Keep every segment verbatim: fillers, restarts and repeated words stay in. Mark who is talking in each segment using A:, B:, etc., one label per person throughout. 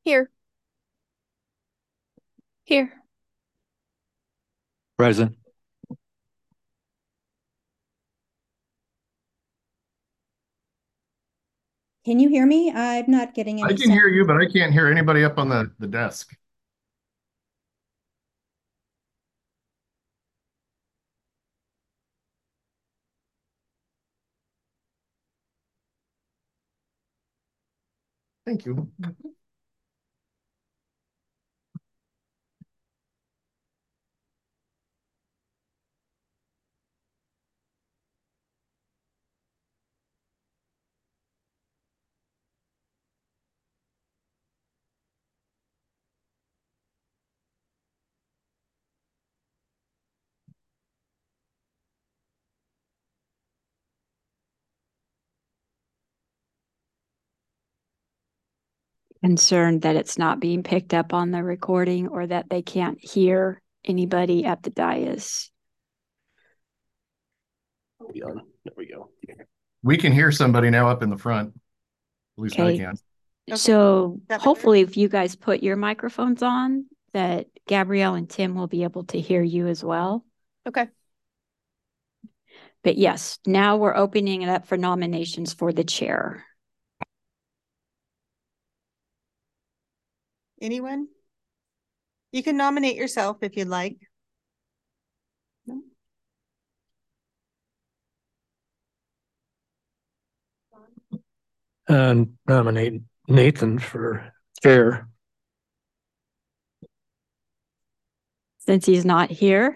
A: Here. Here.
B: Present.
C: Can you hear me? I'm not getting
D: I
C: any
D: can
C: sound.
D: hear you, but I can't hear anybody up on the, the desk. Thank you.
E: Concerned that it's not being picked up on the recording or that they can't hear anybody at the dais.
B: There we go.
D: We can hear somebody now up in the front. At least
E: Okay.
D: I can.
E: Okay. So
C: That
E: hopefully if you guys put your microphones on, that Gabrielle and Tim will be able to hear you as well.
A: Okay.
E: But yes, now we're opening it up for nominations for the chair.
F: Anyone? You can nominate yourself if you'd like. No?
B: And nominate Nathan for chair.
E: Since he's not here.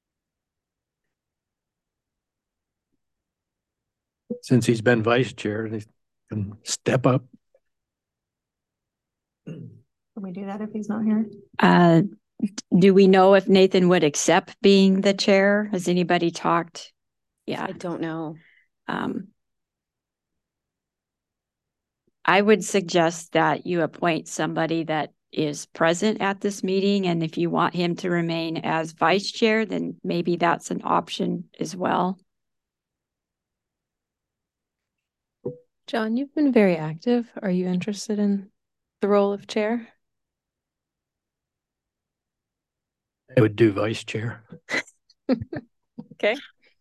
B: Since he's been vice chair, he can step up.
G: Can we do that if he's not here?
E: Uh, do we know if Nathan would accept being the chair? Has anybody talked? Yeah.
A: I don't know.
E: Um, I would suggest that you appoint somebody that is present at this meeting. And if you want him to remain as vice chair, then maybe that's an option as well.
A: John, you've been very active. Are you interested in the role of chair?
B: I would do vice chair.
A: Okay.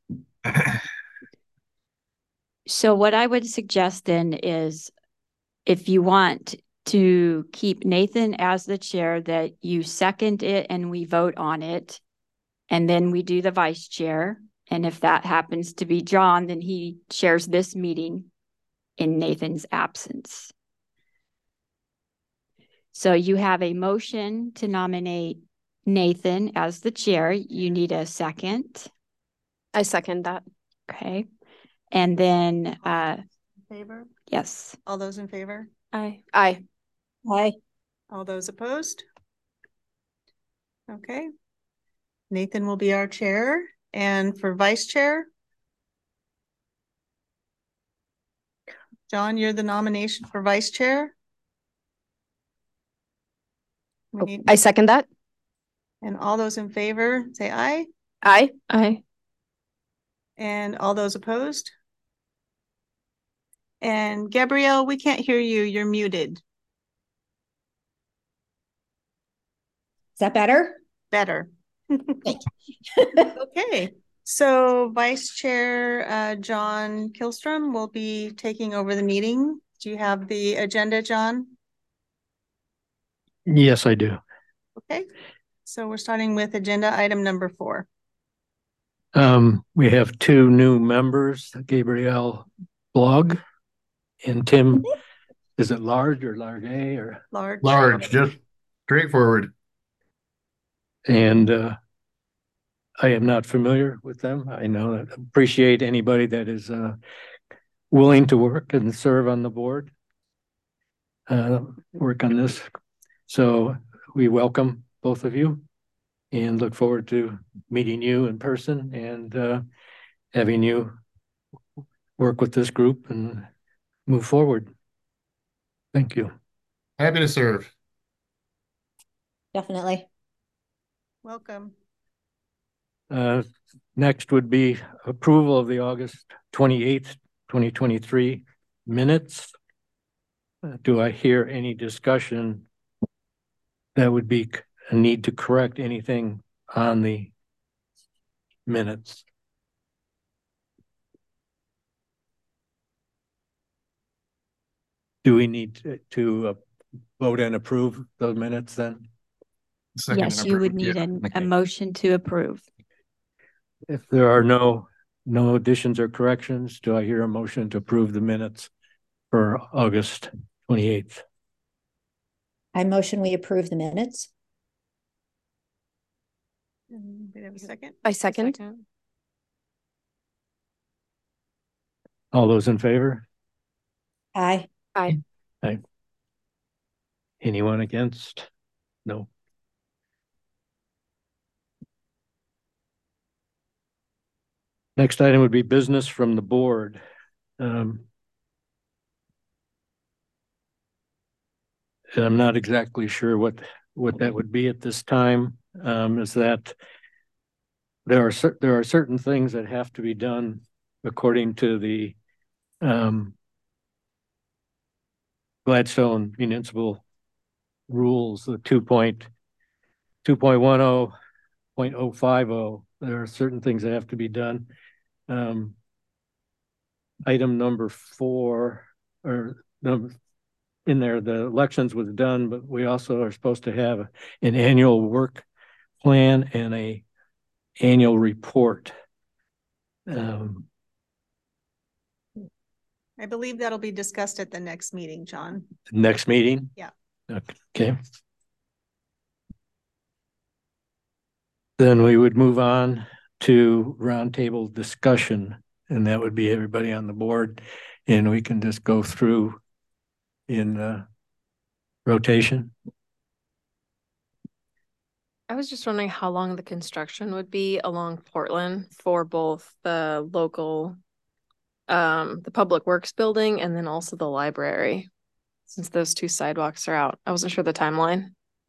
E: So what I would suggest then is if you want to keep Nathan as the chair, that you second it and we vote on it. And then we do the vice chair. And if that happens to be John, then he chairs this meeting in Nathan's absence. So you have a motion to nominate Nathan as the chair. You need a second.
A: I second that.
E: Okay. And then, uh,
F: Favor?
E: yes.
F: All those in favor?
A: Aye. Aye.
C: Hi.
F: All those opposed? Okay. Nathan will be our chair. And for vice chair? John, you're the nomination for vice chair. We
A: Oh,
F: need,
A: I second that.
F: and all those in favor, say aye.
A: Aye. Aye.
F: And all those opposed? And Gabrielle, we can't hear you. You're muted.
C: Is that better?
F: Better.
C: Thank you.
F: Okay. So Vice Chair uh, John Kilstrom will be taking over the meeting. Do you have the agenda, John?
B: Yes, I do.
F: Okay. So we're starting with agenda item number four.
B: Um, we have two new members, Gabrielle Blog and Tim. Is it large or large A or
F: Large.
D: Large, just straightforward.
B: and uh, I am not familiar with them. I know that appreciate anybody that is uh, willing to work and serve on the board, uh, work on this. So we welcome both of you and look forward to meeting you in person and uh, having you work with this group and move forward. Thank you.
D: Happy to serve.
C: Definitely.
F: Welcome.
B: Uh, next would be approval of the August twenty-eighth, twenty twenty-three minutes. Uh, do I hear any discussion that would be a need to correct anything on the minutes. Do we need to, to uh, vote and approve those minutes then?
D: Second
E: Yes,
D: and
E: you would
D: approved,
E: need
D: yeah.
E: a, a
B: Okay.
E: motion to approve.
B: If there are no, no additions or corrections, do I hear a motion to approve the minutes for August twenty-eighth?
C: I motion we approve the minutes.
F: And we have a second?
A: I second.
B: All those in favor?
C: Aye.
A: Aye.
B: Anyone against? No. Next item would be business from the board. Um, and I'm not exactly sure what, what that would be at this time. Um, is that there are cer- there are certain things that have to be done according to the um, Gladstone municipal rules, the two point two point one oh point oh five oh. There are certain things that have to be done. Um, item number four, or number in there, the elections was done, but we also are supposed to have an annual work plan and a annual report. Um,
F: I believe that'll be discussed at the next meeting, John.
B: next meeting?
F: Yeah.
B: Okay. Then we would move on to roundtable discussion, and that would be everybody on the board, and we can just go through in uh, rotation.
A: I was just wondering how long the construction would be along Portland for both the local, um, the Public Works building and then also the library, since those two sidewalks are out. I wasn't sure the timeline.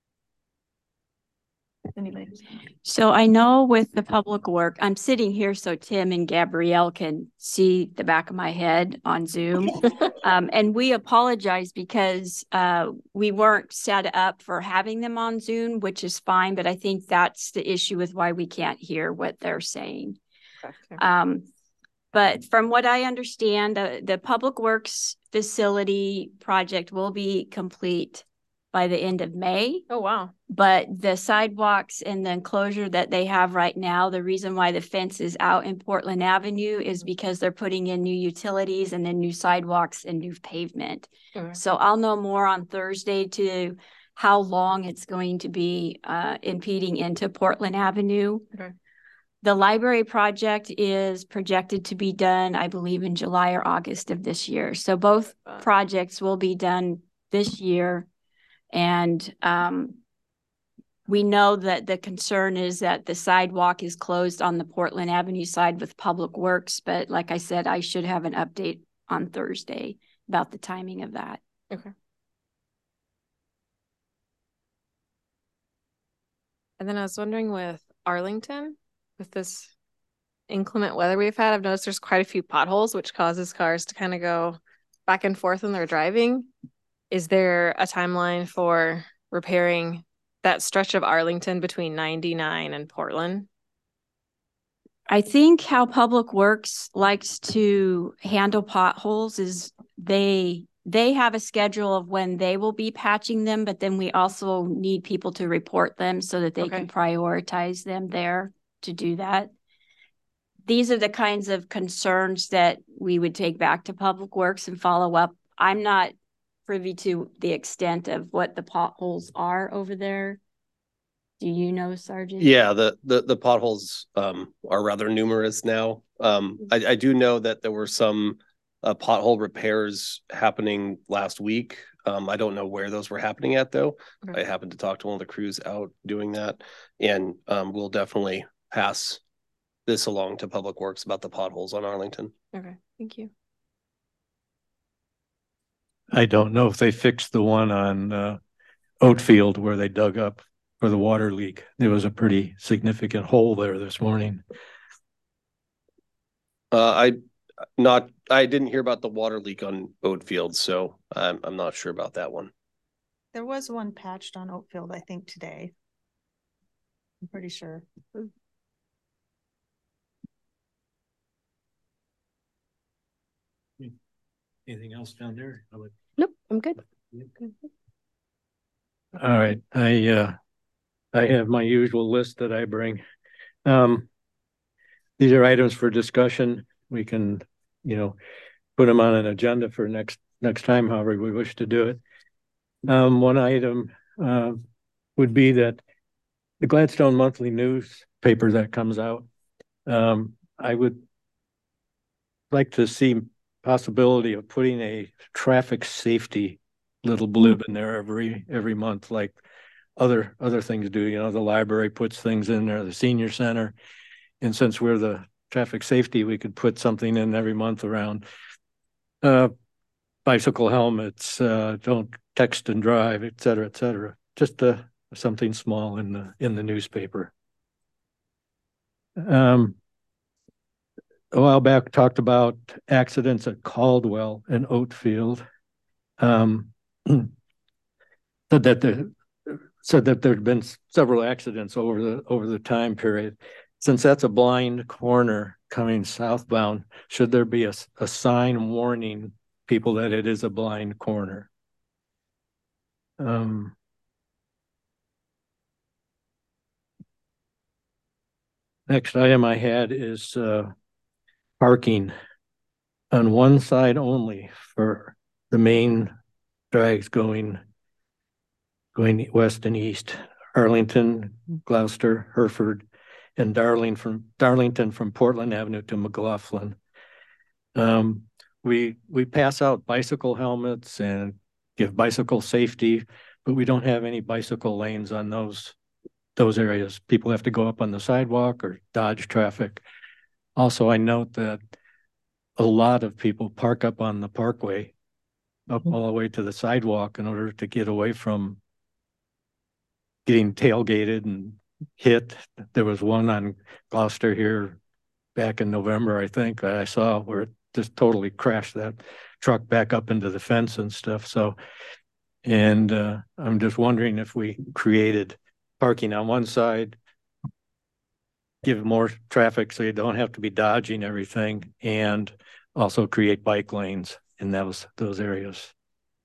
G: Anybody?
E: So I know with the public work, I'm sitting here so Tim and Gabrielle can see the back of my head on Zoom. Um, and we apologize because uh, we weren't set up for having them on Zoom, which is fine, but I think that's the issue with why we can't hear what they're saying.
A: Okay.
E: Um, but from what I understand, uh, the Public Works facility project will be complete by the end of May.
A: Oh, wow.
E: But the sidewalks and the enclosure that they have right now, the reason why the fence is out in Portland Avenue is because they're putting in new utilities and then new sidewalks and new pavement.
A: Okay.
E: So I'll know more on Thursday to how long it's going to be uh, impeding into Portland Avenue.
A: Okay.
E: The library project is projected to be done, I believe, in July or August of this year. So both
A: Wow.
E: projects will be done this year. And um, we know that the concern is that the sidewalk is closed on the Portland Avenue side with Public Works. But like I said, I should have an update on Thursday about the timing of that.
A: Okay. And then I was wondering with Arlington, with this inclement weather we've had, I've noticed there's quite a few potholes, which causes cars to kind of go back and forth when they're driving. Is there a timeline for repairing that stretch of Arlington between ninety-nine and Portland?
E: I think how Public Works likes to handle potholes is they they have a schedule of when they will be patching them, but then we also need people to report them so that they
A: Okay.
E: can prioritize them there to do that. These are the kinds of concerns that we would take back to Public Works and follow up. I'm not privy to the extent of what the potholes are over there. Do you know, Sergeant?
H: Yeah, the the the potholes um are rather numerous now. Um, I, I do know that there were some uh, pothole repairs happening last week. Um, I don't know where those were happening at though.
A: Okay.
H: I happened to talk to one of the crews out doing that, and um, we'll definitely pass this along to Public Works about the potholes on Arlington.
A: Okay, thank you.
B: I don't know if they fixed the one on uh, Oatfield where they dug up for the water leak. There was a pretty significant hole there this morning.
H: Uh, I not I didn't hear about the water leak on Oatfield, so I'm I'm not sure about that one.
F: There was one patched on Oakfield, I think, today. I'm pretty sure.
B: Anything else down there? I would-
A: Nope, I'm good.
B: All right, I, uh, I have my usual list that I bring. Um, these are items for discussion. We can, you know, put them on an agenda for next, next time, however we wish to do it. Um, one item, uh, would be that the Gladstone Monthly newspaper that comes out, um, I would like to see possibility of putting a traffic safety little blurb in there every, every month, like other, other things do. You know, the library puts things in there, the senior center. And since we're the traffic safety, we could put something in every month around, uh, bicycle helmets, uh, don't text and drive, et cetera, et cetera. Just, uh, something small in the, in the newspaper. Um, a while back talked about accidents at Caldwell and Oatfield. Um, said that the said that there'd been several accidents over the over the time period. Since that's a blind corner coming southbound, should there be a, a sign warning people that it is a blind corner? Um, next item I had is uh, parking on one side only for the main drags going going west and east. Arlington, Gloucester, Hereford, and Darling from Darlington from Portland Avenue to McLaughlin. Um, we we pass out bicycle helmets and give bicycle safety, but we don't have any bicycle lanes on those those areas. People have to go up on the sidewalk or dodge traffic. Also, I note that a lot of people park up on the parkway, up all the way to the sidewalk in order to get away from getting tailgated and hit. There was one on Gloucester here back in November, I think, that I saw where it just totally crashed that truck back up into the fence and stuff. So, and uh, I'm just wondering if we created parking on one side, give more traffic so you don't have to be dodging everything, and also create bike lanes in those those areas.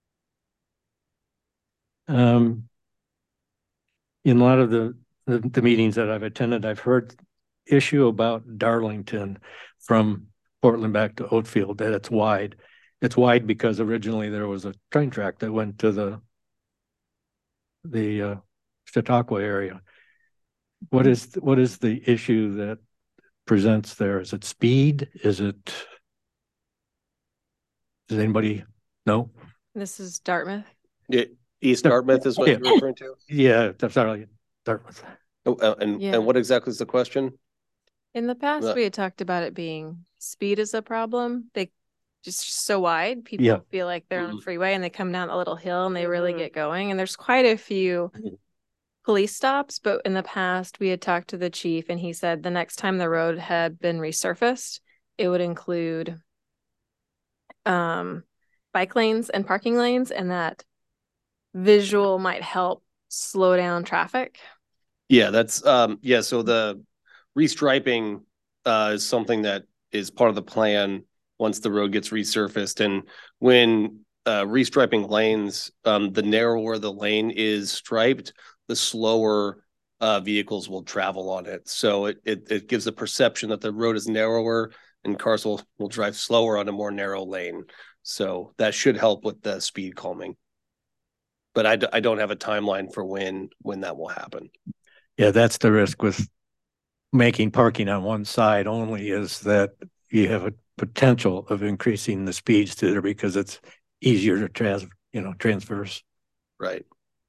B: Um, in a lot of the, the the meetings that I've attended, I've heard issue about Darlington from Portland back to Oatfield, that it's wide. It's wide because originally there was a train track that went to the the uh, Chautauqua area. What is what is the issue that presents there? Is it speed? Is it? Does anybody know?
A: This is Dartmouth.
H: Yeah, East Dartmouth is what
B: Yeah.
H: you're referring to?
B: Yeah, that's sorry, Dartmouth.
H: Oh, uh, and,
A: Yeah.
H: and what exactly is the question?
A: In the past,
H: Right.
A: we had talked about it being speed is a problem. They just so wide, people
B: Yeah.
A: feel like they're on
H: Mhm.
A: the freeway and they come down a little hill and they really get going. And there's quite a few police stops, but in the past, we had talked to the chief and he said the next time the road had been resurfaced, it would include um, bike lanes and parking lanes, and that visual might help slow down traffic.
H: Yeah, that's um yeah, so the restriping uh is something that is part of the plan once the road gets resurfaced. And when uh restriping lanes, um the narrower the lane is striped, the slower uh vehicles will travel on it. So it it, it gives the perception that the road is narrower and cars will, will drive slower on a more narrow lane. So that should help with the speed calming. But I, d- I don't have a timeline for when when that will happen.
B: Yeah, that's the risk with making parking on one side only, is that you have a potential of increasing the speeds to there because it's easier to trans, you know, transverse.
H: Right.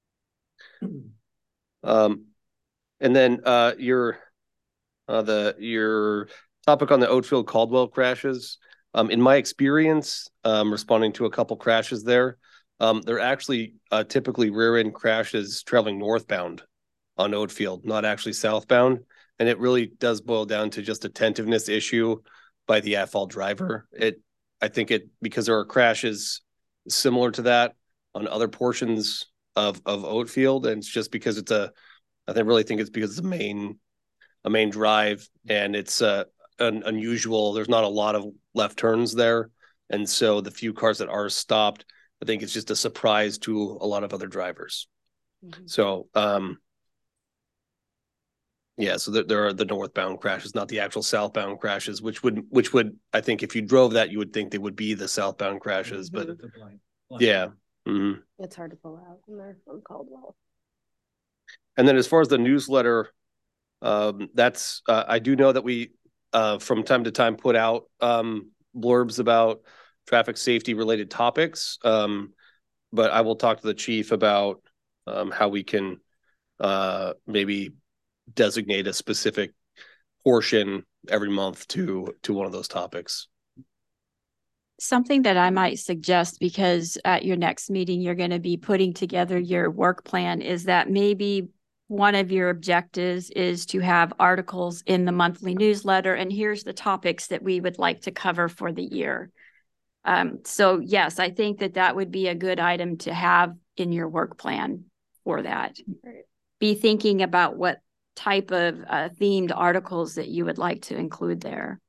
H: Um, and then uh, your uh, the your topic on the Oatfield Caldwell crashes. Um, in my experience, um, responding to a couple crashes there, um, they're actually uh, typically rear end crashes traveling northbound on Oatfield, not actually southbound. And it really does boil down to just attentiveness issue by the at-fault driver. It, I think it, because there are crashes similar to that on other portions of, of Oatfield. And it's just because it's a, I think really think it's because it's a main, a main drive, and it's uh, an unusual, there's not a lot of left turns there. And so the few cars that are stopped, I think it's just a surprise to a lot of other drivers. Mm-hmm. So, um, yeah, so there, there are the northbound crashes, not the actual southbound crashes, which would, which would, I think if you drove that, you would think they would be the southbound crashes, but yeah. Mm-hmm.
A: It's hard to pull out when they're from Caldwell.
H: And then as far as the newsletter, um, that's, uh, I do know that we, uh, from time to time put out um, blurbs about traffic safety related topics. Um, but I will talk to the chief about um, how we can uh, maybe designate a specific portion every month to to one of those topics.
E: Something that I might suggest, because at your next meeting you're going to be putting together your work plan, is that maybe one of your objectives is to have articles in the monthly newsletter, and here's the topics that we would like to cover for the year. Um, so yes, I think that that would be a good item to have in your work plan for that. Right. Be thinking about what type of uh, themed articles that you would like to include there.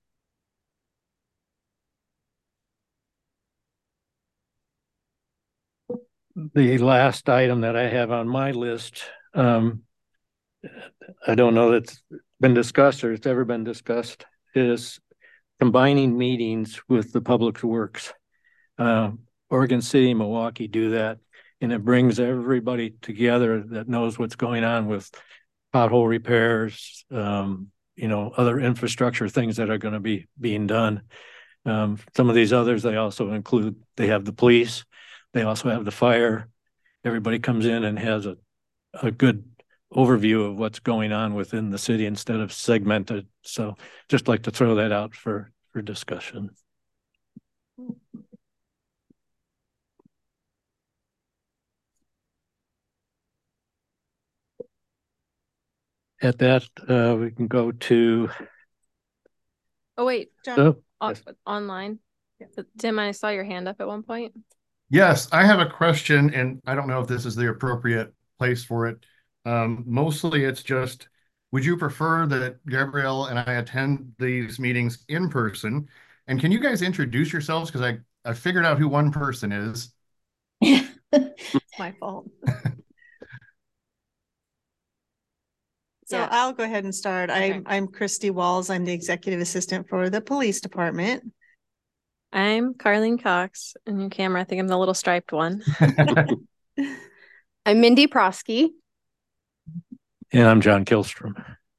B: The last item that I have on my list, um, I don't know that it's been discussed or it's ever been discussed, is combining meetings with the Public Works. Uh, Oregon City, Milwaukee do that, and it brings everybody together that knows what's going on with pothole repairs, um, you know, other infrastructure things that are going to be being done. Um, some of these others, they also include, they have the police, they also have the fire. Everybody comes in and has a, a good overview of what's going on within the city instead of segmented. So just like to throw that out for, for discussion. At that, uh, we can go to.
A: Oh, wait, John,
B: Oh,
A: on,
B: yes.
A: online. Tim, I saw your hand up at one point.
D: Yes, I have a question, and I don't know if this is the appropriate place for it. Um, mostly it's just, would you prefer that Gabrielle and I attend these meetings in person? And can you guys introduce yourselves? Because I, I figured out who one person is.
A: It's my fault.
F: So
A: Yeah.
F: I'll go ahead and start.
A: Okay.
F: I'm, I'm Christy Walls. I'm the executive assistant for the police department.
A: I'm Carlene Cox, and your camera, I think I'm the little striped one. I'm Mindy Prosky.
B: And I'm John Kilstrom.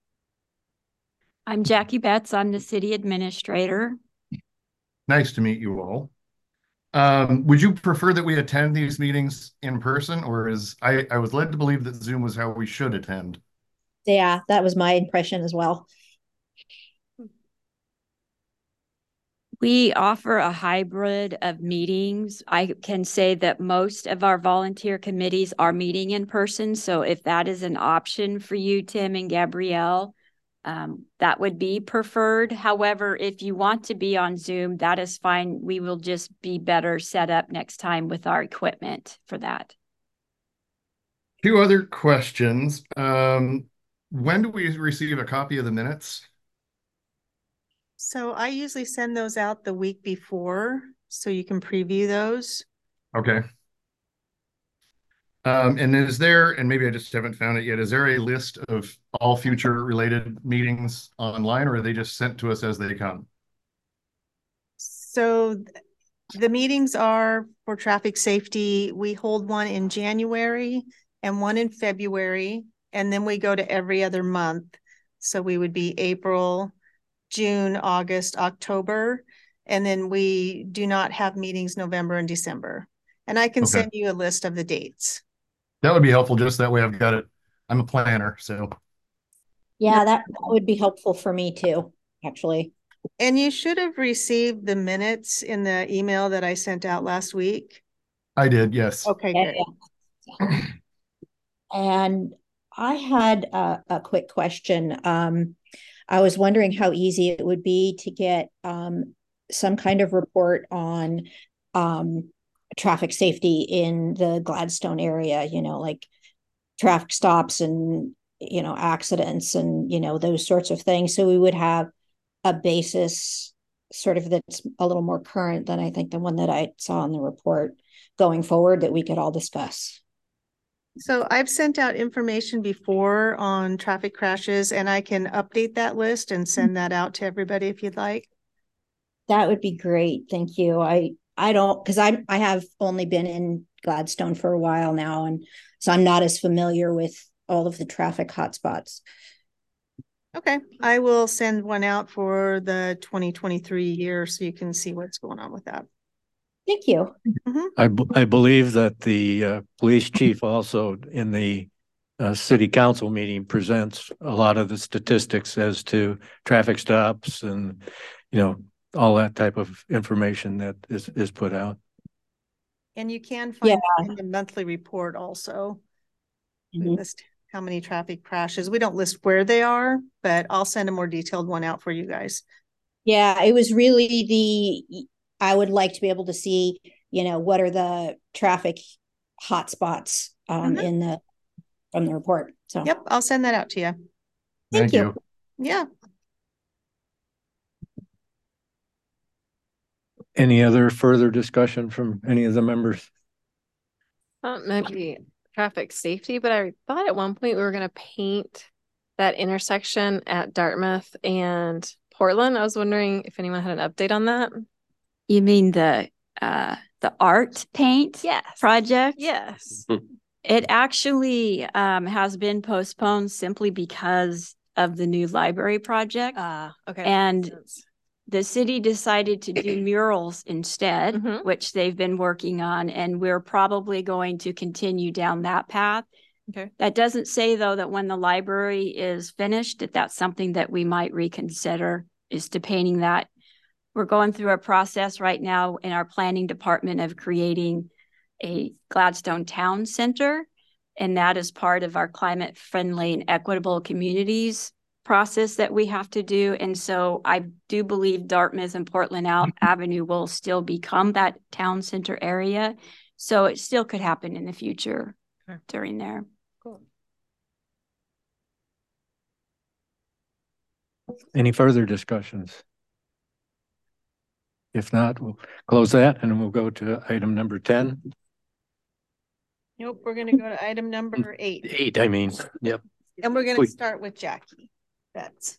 E: I'm Jackie Betts. I'm the city administrator.
D: Nice to meet you all. Um, would you prefer that we attend these meetings in person, or is I, I was led to believe that Zoom was how we should attend?
C: Yeah, that was my impression as well.
E: We offer a hybrid of meetings. I can say that most of our volunteer committees are meeting in person. So if that is an option for you, Tim and Gabrielle, um, that would be preferred. However, if you want to be on Zoom, that is fine. We will just be better set up next time with our equipment for that.
D: Two other questions. Um, when do we receive a copy of the minutes?
F: So I usually send those out the week before, so you can preview those.
D: Okay. Um, and is there, and maybe I just haven't found it yet, is there a list of all future related meetings online, or are they just sent to us as they come?
F: So the meetings are for traffic safety. We hold one in January and one in February, and then we go to every other month. So we would be April, June, August, October, and then we do not have meetings November and December. And I can
D: Okay.
F: send you a list of the dates.
D: That would be helpful, just that way I've got it. I'm a planner, so.
C: Yeah, that, that would be helpful for me too, actually.
F: And you should have received the minutes in the email that I sent out last week.
D: I did, yes.
F: Okay,
C: Yeah,
F: good.
C: yeah. And I had a, a quick question. Um, I was wondering how easy it would be to get um, some kind of report on um, traffic safety in the Gladstone area, you know, like traffic stops and, you know, accidents and, you know, those sorts of things. So we would have a basis sort of that's a little more current than I think the one that I saw in the report going forward that we could all discuss.
F: So I've sent out information before on traffic crashes, and I can update that list and send that out to everybody if you'd like.
C: That would be great. Thank you. I I don't, because I I have only been in Gladstone for a while now, and so I'm not as familiar with all of the traffic hotspots.
F: Okay, I will send one out for the twenty twenty-three year so you can see what's going on with that.
C: Thank you.
F: Mm-hmm.
B: I, b- I believe that the uh, police chief also in the uh, city council meeting presents a lot of the statistics as to traffic stops and, you know, all that type of information that is, is put out.
F: And you can find
C: Yeah.
F: it in the monthly report also.
C: Mhm.
F: We list how many traffic crashes. We don't list where they are, but I'll send a more detailed one out for you guys.
C: Yeah, it was really the, I would like to be able to see, you know, what are the traffic hotspots um,
F: Mhm.
C: in the, from the report. So,
F: Yep, I'll send that out to you.
C: Thank you.
F: Yeah.
B: Any other further discussion from any of the members?
A: Not maybe traffic safety, but I thought at one point we were going to paint that intersection at Dartmouth and Portland. I was wondering if anyone had an update on that.
E: You mean the uh the art paint
A: Yes.
E: project?
A: Yes.
E: It actually um has been postponed simply because of the new library project.
A: Uh, okay.
E: And
A: Makes sense.
E: The city decided to do murals instead,
A: Mhm.
E: which they've been working on, and we're probably going to continue down that path.
A: Okay.
E: That doesn't say, though, that when the library is finished, that that's something that we might reconsider, is to painting that. We're going through a process right now in our planning department of creating a Gladstone Town Center, and that is part of our climate friendly and equitable communities process that we have to do. And so I do believe Dartmouth and Portland Avenue will still become that town center area. So it still could happen in the future
A: Okay.
E: during there.
A: Cool.
B: Any further discussions? If not, we'll close that and we'll go to item number ten.
F: Nope, we're gonna go to item number eight.
B: Eight, I mean, yep.
F: And we're gonna
B: Please.
F: start with Jackie. That's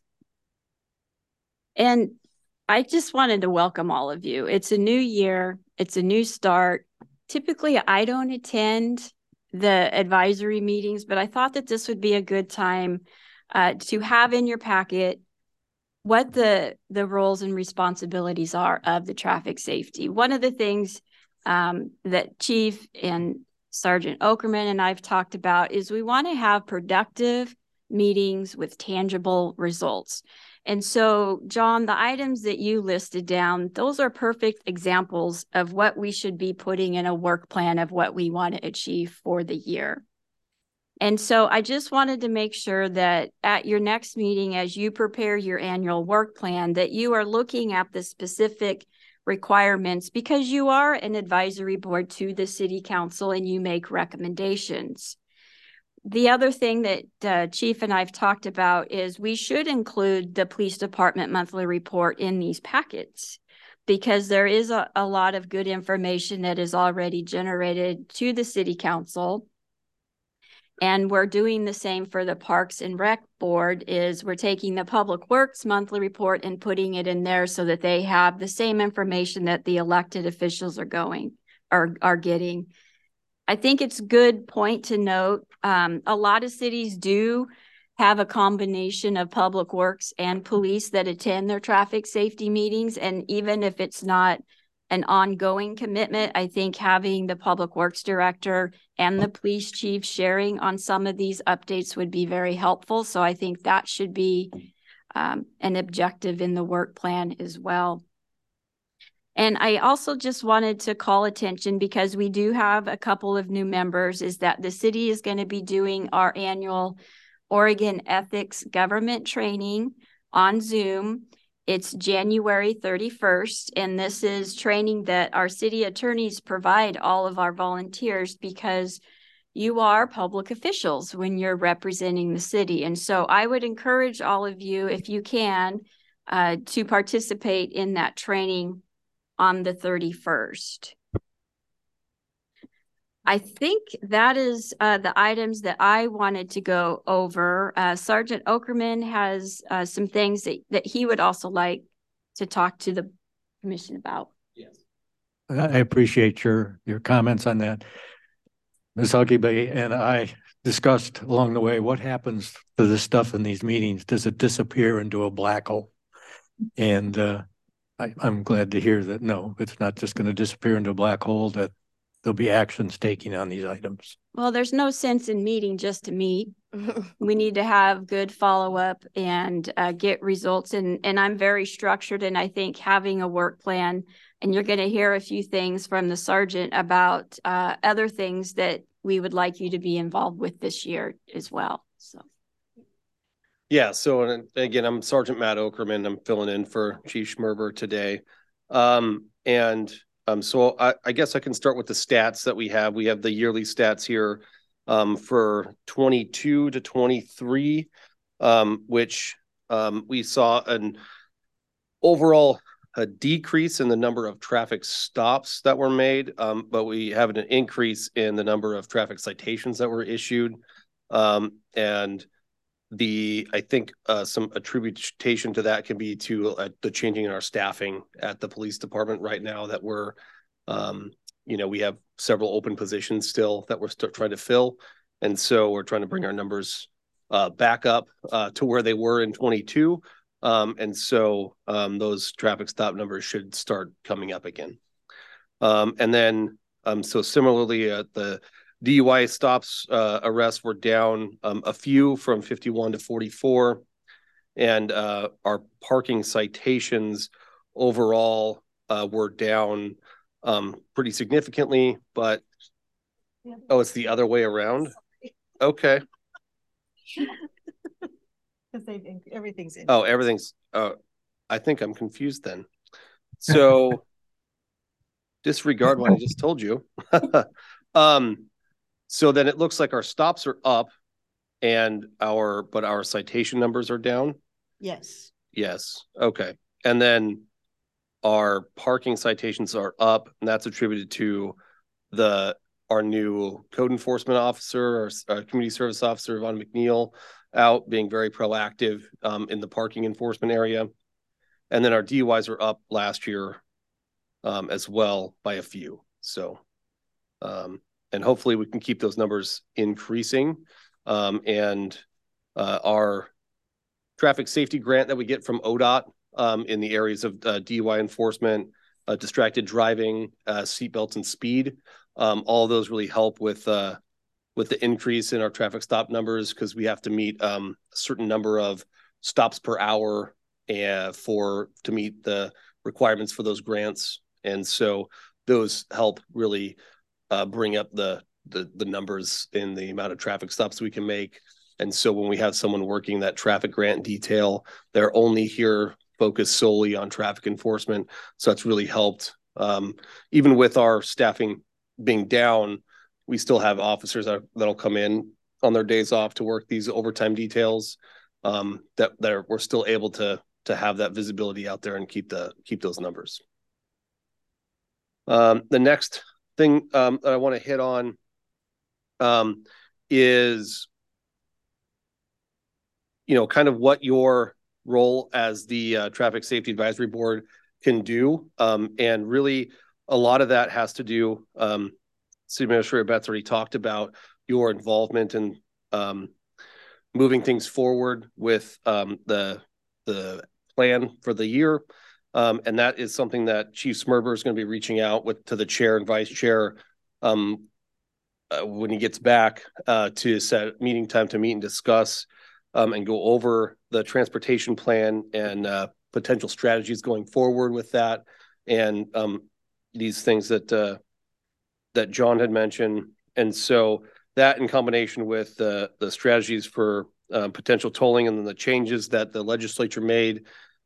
E: And I just wanted to welcome all of you. It's a new year. It's a new start. Typically, I don't attend the advisory meetings, but I thought that this would be a good time uh, to have in your packet what the, the roles and responsibilities are of the traffic safety. One of the things um, that Chief and Sergeant Okerman and I've talked about is we want to have productive meetings with tangible results. And so, John, the items that you listed down, those are perfect examples of what we should be putting in a work plan of what we want to achieve for the year. And so I just wanted to make sure that at your next meeting, as you prepare your annual work plan, that you are looking at the specific requirements because you are an advisory board to the city council and you make recommendations. The other thing that uh, Chief and I've talked about is we should include the police department monthly report in these packets because there is a, a lot of good information that is already generated to the city council. And we're doing the same for the Parks and Rec Board is we're taking the Public Works monthly report and putting it in there so that they have the same information that the elected officials are going are, are getting. I think it's a good point to note. Um, a lot of cities do have a combination of public works and police that attend their traffic safety meetings. And even if it's not an ongoing commitment, I think having the public works director and the police chief sharing on some of these updates would be very helpful. So I think that should be um, an objective in the work plan as well. And I also just wanted to call attention because we do have a couple of new members is that the city is going to be doing our annual Oregon Ethics Government Training on Zoom. It's January thirty-first, and this is training that our city attorneys provide all of our volunteers because you are public officials when you're representing the city. And so I would encourage all of you, if you can, uh, to participate in that training on the thirty-first. I think that is uh, the items that I wanted to go over. Uh, Sergeant Okerman has uh, some things that, that he would also like to talk to the commission about.
H: Yes.
B: I appreciate your, your comments on that. Miz Huckabee and I discussed along the way, what happens to this stuff in these meetings? Does it disappear into a black hole? And uh, I, I'm glad to hear that, no, it's not just going to disappear into a black hole, that there'll be actions taken on these items.
E: Well, there's no sense in meeting just to meet. We need to have good follow-up and uh, get results. And, and I'm very structured, and I think having a work plan, and you're going to hear a few things from the sergeant about uh, other things that we would like you to be involved with this year as well. So.
H: Yeah, so and again, I'm Sergeant Matt Okerman. I'm filling in for Chief Schmerber today. Um, and um, so I, I guess I can start with the stats that we have. We have the yearly stats here um, for twenty-two to twenty-three, um, which um, we saw an overall a decrease in the number of traffic stops that were made, um, but we have an increase in the number of traffic citations that were issued. Um, and the, I think uh, some attribution to that can be to uh, the changing in our staffing at the police department right now that we're, um, you know, we have several open positions still that we're still trying to fill. And so we're trying to bring our numbers uh, back up uh, to where they were in twenty-two. Um, and so um, those traffic stop numbers should start coming up again. Um, and then, um, so similarly, uh, the D U I stops, uh, arrests were down um, a few from fifty-one to forty-four. And uh, our parking citations overall uh, were down um, pretty significantly, but, oh, it's the other way around? Okay.
F: Because they think everything's in.
H: Oh, everything's, uh, I think I'm confused then. So disregard what I just told you. um, so then it looks like our stops are up and our, but our citation numbers are down.
F: Yes.
H: Yes. Okay. And then our parking citations are up, and that's attributed to the, our new code enforcement officer, our, our community service officer, Von McNeil, out being very proactive um, in the parking enforcement area. And then our D U Is are up last year um, as well by a few. So, um, and hopefully we can keep those numbers increasing. Um, and uh, our traffic safety grant that we get from O D O T um, in the areas of uh, D U I enforcement, uh, distracted driving, uh, seatbelts and speed, um, all of those really help with uh, with the increase in our traffic stop numbers, because we have to meet um, a certain number of stops per hour and for to meet the requirements for those grants. And so those help really uh, bring up the, the the numbers in the amount of traffic stops we can make. And so when we have someone working that traffic grant detail, they're only here focused solely on traffic enforcement. So that's really helped. Um, even with our staffing being down, we still have officers that, that'll come in on their days off to work these overtime details, um, that, that are, we're still able to, to have that visibility out there and keep the, keep those numbers. Um, the next thing um, that I want to hit on um, is, you know, kind of what your role as the uh, Traffic Safety Advisory Board can do. Um, and really a lot of that has to do, um, City Administrator Betts already talked about your involvement in um, moving things forward with um, the the plan for the year, um, and that is something that Chief Schmerber is going to be reaching out with to the chair and vice chair um, uh, when he gets back uh, to set meeting time to meet and discuss um, and go over the transportation plan and uh, potential strategies going forward with that, and um, these things that. Uh, that John had mentioned. And so that in combination with the, the strategies for uh, potential tolling and then the changes that the legislature made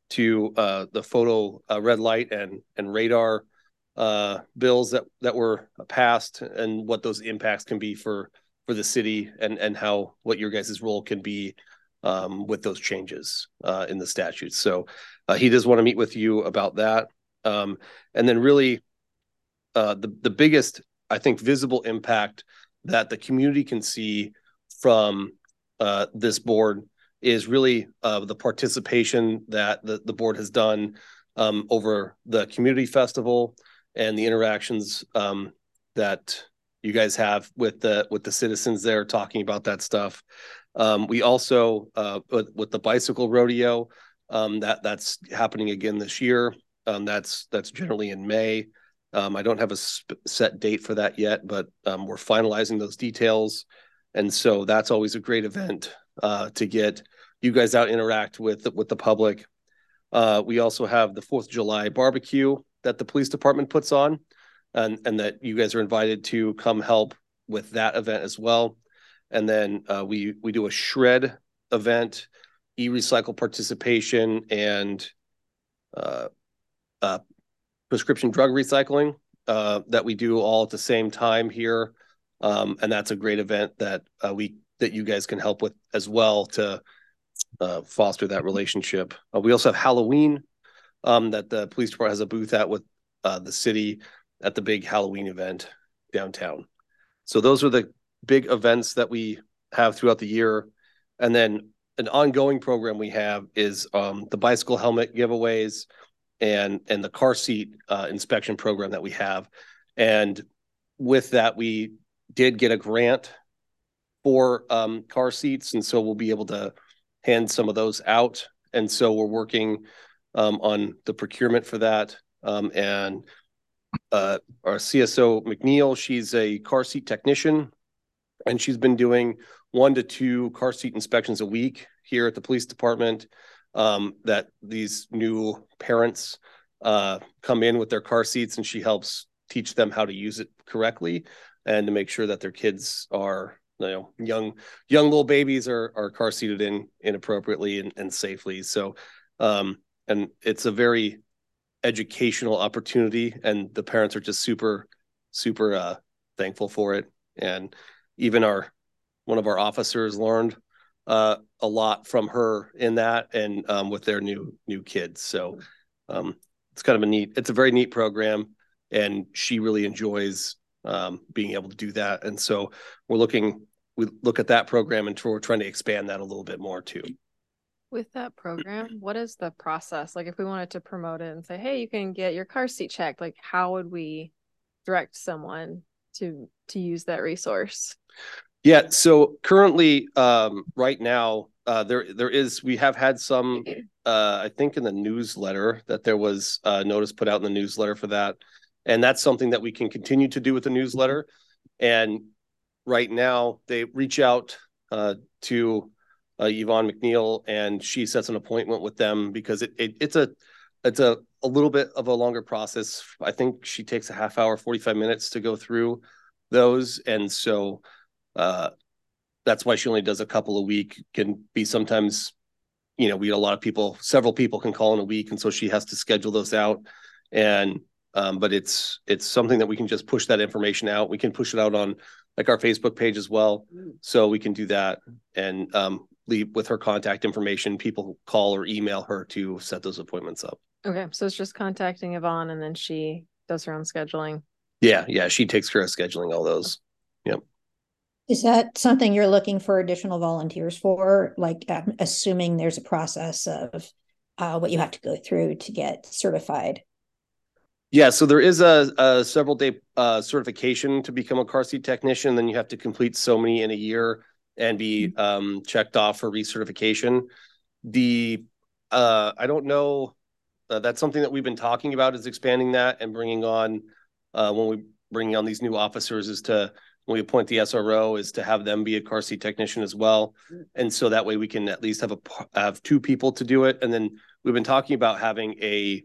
H: to uh, the photo uh, red light and and radar uh, bills that that were passed, and what those impacts can be for for the city, and and how what your guys' role can be um, with those changes uh, in the statutes. So uh, he does want to meet with you about that, um, and then really uh, the the biggest, I think, visible impact that the community can see from uh, this board is really uh, the participation that the, the board has done um, over the community festival and the interactions um, that you guys have with the with the citizens there talking about that stuff. Um, we also uh, with, with the bicycle rodeo um, that that's happening again this year. Um, that's that's generally in May. Um, I don't have a sp- set date for that yet, but um, we're finalizing those details. And so that's always a great event uh, to get you guys out, interact with, with the public. Uh, we also have the fourth of July barbecue that the police department puts on, and, and that you guys are invited to come help with that event as well. And then uh, we, we do a shred event, e-recycle participation, and uh, uh, prescription drug recycling uh, that we do all at the same time here. Um, and that's a great event that uh, we that you guys can help with as well to uh, foster that relationship. Uh, we also have Halloween um, that the police department has a booth at with uh, the city at the big Halloween event downtown. So those are the big events that we have throughout the year. And then an ongoing program we have is um, the bicycle helmet giveaways and and the car seat uh, inspection program that we have. And with that, we did get a grant for um, car seats, and so we'll be able to hand some of those out. And so we're working um, on the procurement for that. Um, and uh, our C S O McNeil, she's a car seat technician, and she's been doing one to two car seat inspections a week here at the police department. Um, that these new parents uh, come in with their car seats, and she helps teach them how to use it correctly and to make sure that their kids are, you know, young, young little babies are, are car seated in inappropriately and, and safely. So, um, and it's a very educational opportunity, and the parents are just super, super uh, thankful for it. And even our, one of our officers learned uh, a lot from her in that, and um, with their new new kids. So um, it's kind of a neat, it's a very neat program, and she really enjoys um, being able to do that. And so we're looking, we look at that program, and we're trying to expand that a little bit more too.
A: With that program, what is the process? Like if we wanted to promote it and say, hey, you can get your car seat checked, like how would we direct someone to to use that resource?
H: Yeah, so currently, um, right now, uh, there there is, we have had some, uh, I think in the newsletter that there was a notice put out in the newsletter for that. And that's something that we can continue to do with the newsletter. And right now, they reach out uh, to uh, Yvonne McNeil, and she sets an appointment with them, because it, it it's a it's a, a little bit of a longer process. I think she takes a half hour, forty-five minutes to go through those. And so Uh, that's why she only does a couple a week. Can be sometimes, you know, we get a lot of people, several people can call in a week. And so she has to schedule those out. And, um, but it's, it's something that we can just push that information out. We can push it out on like our Facebook page as well. So we can do that and um, leave with her contact information. People call or email her to set those appointments up.
A: Okay. So it's just contacting Yvonne, and then she does her own scheduling.
H: Yeah. Yeah. She takes care of scheduling all those. Yep.
C: Is that something you're looking for additional volunteers for? Like, I'm assuming there's a process of uh, what you have to go through to get certified.
H: Yeah, so there is a, a several day uh, certification to become a car seat technician. Then you have to complete so many in a year and be um, checked off for recertification. The uh, I don't know. Uh, that's something that we've been talking about, is expanding that and bringing on uh, when we bringing on these new officers, is to, when we appoint the S R O, is to have them be a car seat technician as well. And so that way we can at least have a have two people to do it. And then we've been talking about having a,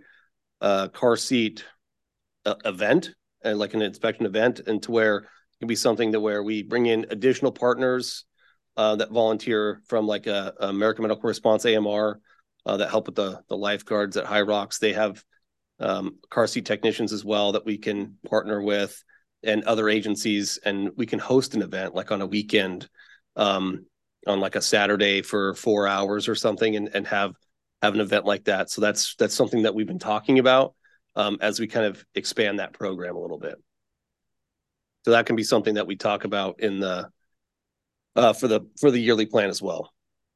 H: a car seat uh, event, and like an inspection event, and to where it can be something that where we bring in additional partners uh, that volunteer from like a, a American Medical Response A M R uh, that help with the, the lifeguards at High Rocks. They have um, car seat technicians as well that we can partner with, and other agencies, and we can host an event like on a weekend, um, on like a Saturday for four hours or something, and, and have have an event like that. So that's that's something that we've been talking about um, as we kind of expand that program a little bit. So that can be something that we talk about in the uh, for the for the yearly plan as well.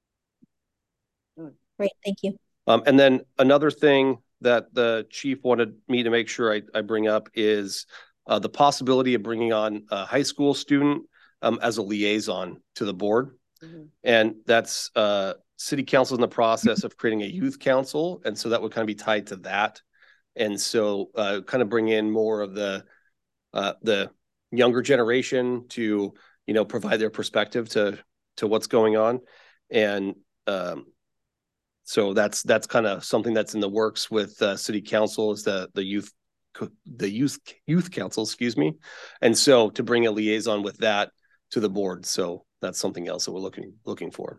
C: Great, thank you.
H: Um, and then another thing that the chief wanted me to make sure I, I bring up is uh, the possibility of bringing on a high school student um, as a liaison to the board. Mm-hmm. And that's uh, city council in the process of creating a youth council. And so that would kind of be tied to that. And so uh, kind of bring in more of the uh, the younger generation to, you know, provide their perspective to to what's going on. And um, so that's that's kind of something that's in the works with uh, city council, is the the youth the youth youth council, excuse me. And so to bring a liaison with that to the board. So that's something else that we're looking looking for.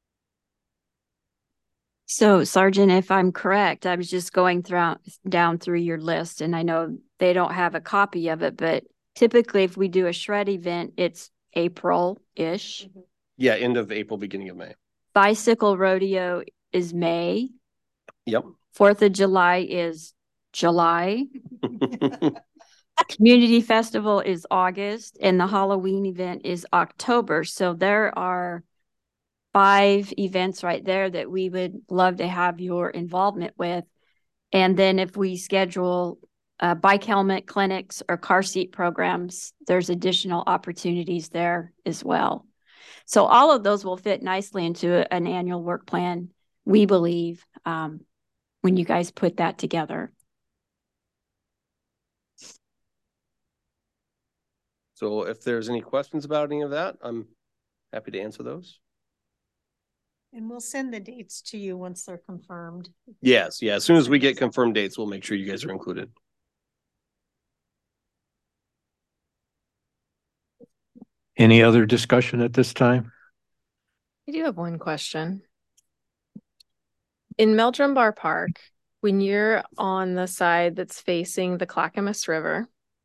E: So, Sergeant, if I'm correct, I was just going through down through your list, and I know they don't have a copy of it, but typically if we do a shred event, it's April-ish. Mm-hmm.
H: Yeah, end of April, beginning of May.
E: Bicycle rodeo is May.
H: Yep.
E: Fourth of July is July. Community Festival is August, and the Halloween event is October. So there are five events right there that we would love to have your involvement with. And then if we schedule uh, bike helmet clinics or car seat programs, there's additional opportunities there as well. So all of those will fit nicely into an annual work plan, we believe, um, when you guys put that together.
H: So if there's any questions about any of that, I'm happy to answer those.
F: And we'll send the dates to you once they're confirmed.
H: Yes, yeah. As soon as we get confirmed dates, we'll make sure you guys are included.
B: Any other discussion at this time?
A: I do have one question. In Meldrum Bar Park, when you're on the side that's facing the Clackamas River,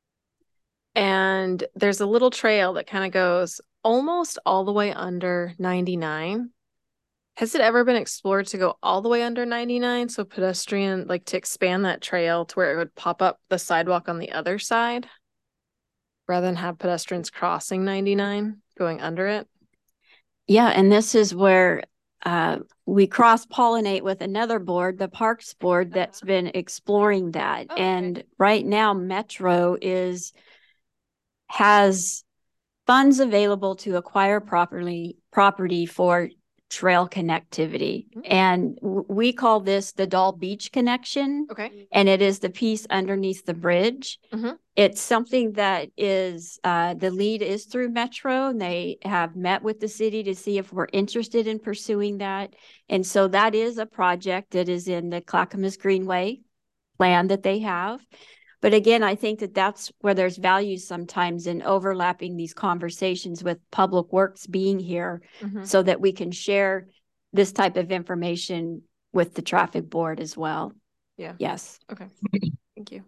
A: and there's a little trail that kind of goes almost all the way under ninety-nine. Has it ever been explored to go all the way under ninety-nine? So pedestrian, like to expand that trail to where it would pop up the sidewalk on the other side rather than have pedestrians crossing ninety-nine going under it?
E: Yeah, and this is where uh, we cross-pollinate with another board, the Parks Board, that's uh-huh. been exploring that. Oh, and okay. Right now, Metro is has funds available to acquire properly property for trail connectivity. Mm-hmm. And w- we call this the Doll Beach connection.
A: Okay.
E: And it is the piece underneath the bridge. Mm-hmm. It's something that is, uh, the lead is through Metro, and they have met with the city to see if we're interested in pursuing that. And so that is a project that is in the Clackamas Greenway plan that they have. But again, I think that that's where there's value sometimes in overlapping these conversations with Public Works being here, mm-hmm. so that we can share this type of information with the traffic board as well.
A: Yeah.
E: Yes.
A: Okay. Thank you.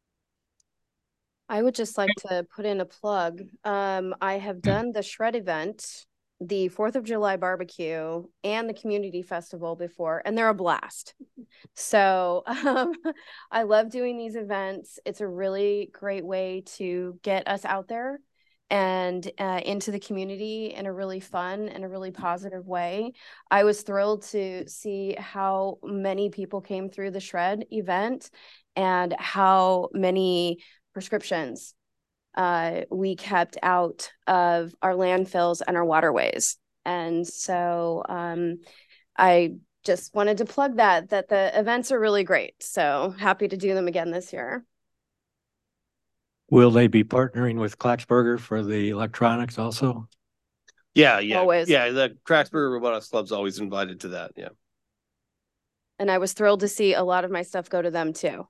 I: I would just like to put in a plug. Um, I have done the shred event, the fourth of July barbecue, and the community festival before, and they're a blast. So um, I love doing these events. It's a really great way to get us out there and uh, into the community in a really fun and a really positive way. I was thrilled to see how many people came through the shred event and how many prescriptions Uh, we kept out of our landfills and our waterways. And so um, I just wanted to plug that, that the events are really great. So happy to do them again this year.
B: Will they be partnering with Klaxberger for the electronics also?
H: Yeah, yeah.
I: Always.
H: Yeah, the Klaxberger Robotics Club's always invited to that, yeah.
I: And I was thrilled to see a lot of my stuff go to them too.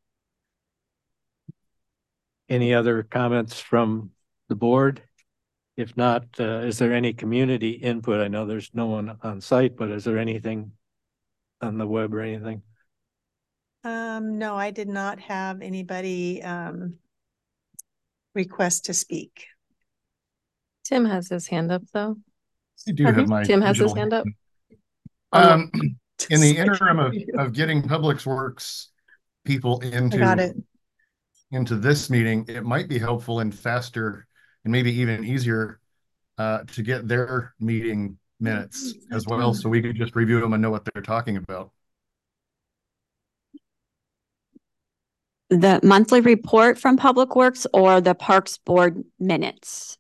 B: Any other comments from the board? If not, uh, is there any community input? I know there's no one on site, but is there anything on the web or anything?
F: Um, no, I did not have anybody um request to speak.
A: Tim has his hand up though.
D: I do
A: Pardon?
D: have my
A: Tim has his
D: digital
A: hand up.
D: Um, in the interim of, of getting Public Works people
F: I got
D: into,
F: it.
D: into this meeting, it might be helpful and faster and maybe even easier uh, to get their meeting minutes as well, so we could just review them and know what they're talking about.
E: The monthly report from Public Works or the Parks Board minutes?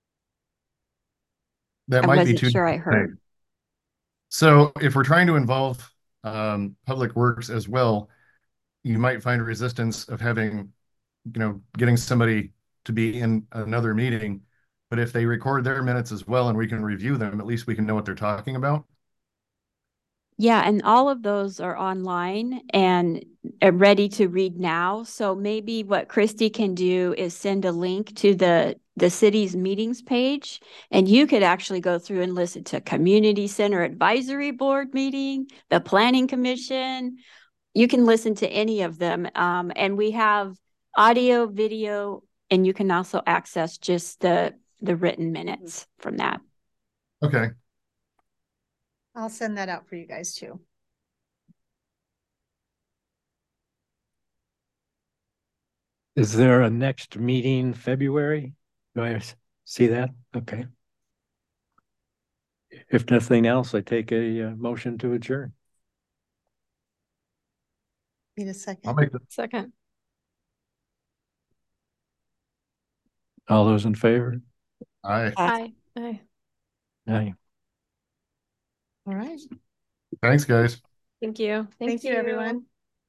D: That
E: I
D: might be
E: wasn't
D: too.
E: sure I heard.
D: So if we're trying to involve um, Public Works as well, you might find resistance of having, you know, getting somebody to be in another meeting. But if they record their minutes as well and we can review them, at least we can know what they're talking about.
E: Yeah, and all of those are online and are ready to read now. So maybe what Christy can do is send a link to the the city's meetings page, and you could actually go through and listen to Community Center Advisory Board meeting, the Planning Commission. You can listen to any of them. Um, and we have audio, video, and you can also access just the the written minutes from that.
D: Okay.
F: I'll send that out for you guys too.
B: Is there a next meeting February? Do I see that? Okay. If nothing else, I take a uh, motion to adjourn.
F: Need a second.
D: I'll make the
A: Second.
B: All those in favor?
D: Aye.
A: Aye. Aye.
B: Aye.
F: All right.
D: Thanks, guys.
A: Thank you.
F: Thank you, everyone.